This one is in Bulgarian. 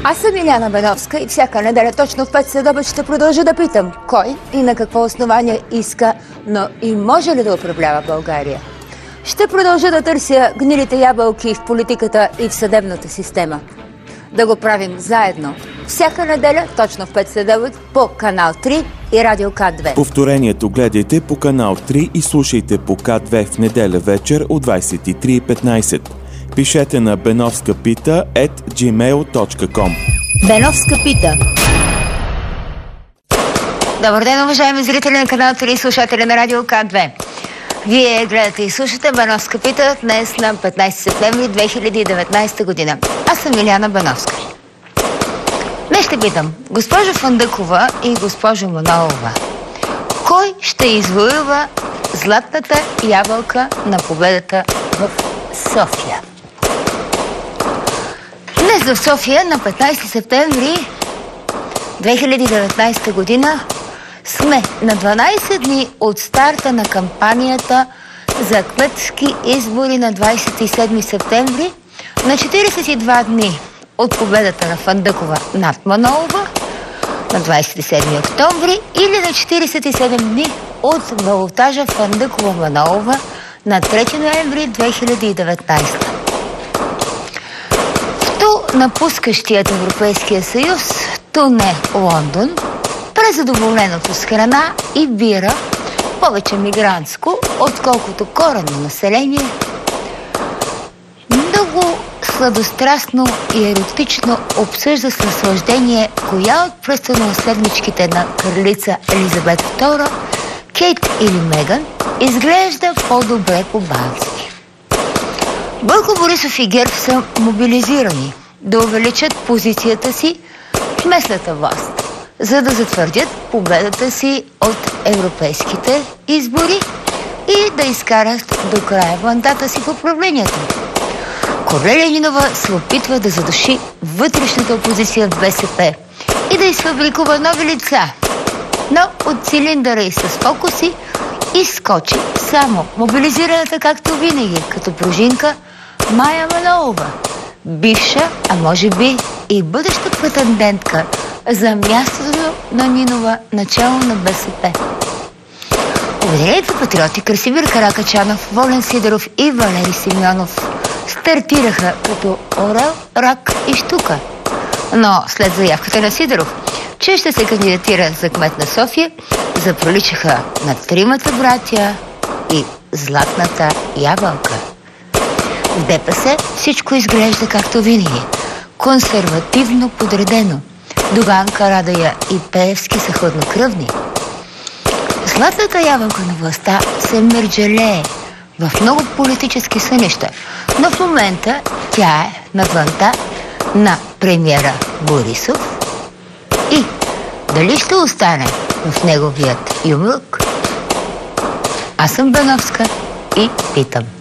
Аз съм Иляна Беновска и всяка неделя точно в 5 следобед ще продължа да питам кой и на какво основание иска, но и може ли да управлява България. Ще продължа да търся гнилите ябълки в политиката и в съдебната система. Да го правим заедно. Всяка неделя точно в 5 следобед по канал 3 и радио К2. Повторението гледайте по канал 3 и слушайте по К2 в неделя вечер от 23:15. Пишете на benovskapita@gmail.com. Беновска пита. Добър ден, уважаеми зрители на канал 3 и слушатели на радио К2. Вие гледате и слушате Беновска пита днес на 15 септември 2019 година. Аз съм Иляна Беновска. Днес ще питам госпожо Фандъкова и госпожо Манолова. Кой ще извоюва златната ябълка на победата в София? Днес в София на 15 септември 2019 година сме на 12 дни от старта на кампанията за кметски избори на 27 септември, на 42 дни от победата на Фандъкова над Манолова на 27 октомври или на 47 дни от балотажа Фандъкова-Манолова на 3 ноември 2019. Напускащият Европейския съюз туне Лондон, презадоволеното с храна и бира, повече мигрантско, отколкото коренно население, много сладострастно и еротично обсъжда с наслаждение коя от престолонаследничките на кралица Елизабет II, Кейт или Меган, изглежда по-добре по-бански. Бойко Борисов и ГЕРБ са мобилизирани да увеличат позицията си в местната власт, за да затвърдят победата си от европейските избори и да изкарат до края мандата си в управлението. Корнелия Нинова се опитва да задуши вътрешната опозиция в БСП и да изфабрикува нови лица, но от цилиндъра и с фокуси изскочи само мобилизираната, както винаги, като пружинка, Мая Манолова, бивша, а може би и бъдеща претендентка за мястото на Нинова начало на БСП. Обединените патриоти Красимир Каракачанов, Волен Сидеров и Валери Симеонов стартираха като орел, рак и щука. Но след заявката на Сидеров, че ще се кандидатира за кмет на София, запроличаха на тримата братя и златната ябълка. В ДПС всичко изглежда както винаги. Консервативно подредено. Доган, Карадая и Пеевски са хладнокръвни. Златната ябълка на властта се мерджелее в много политически сънища, но в момента тя е на дланта на премиера Борисов и дали ще остане в неговият юмрук? Аз съм Беновска и питам.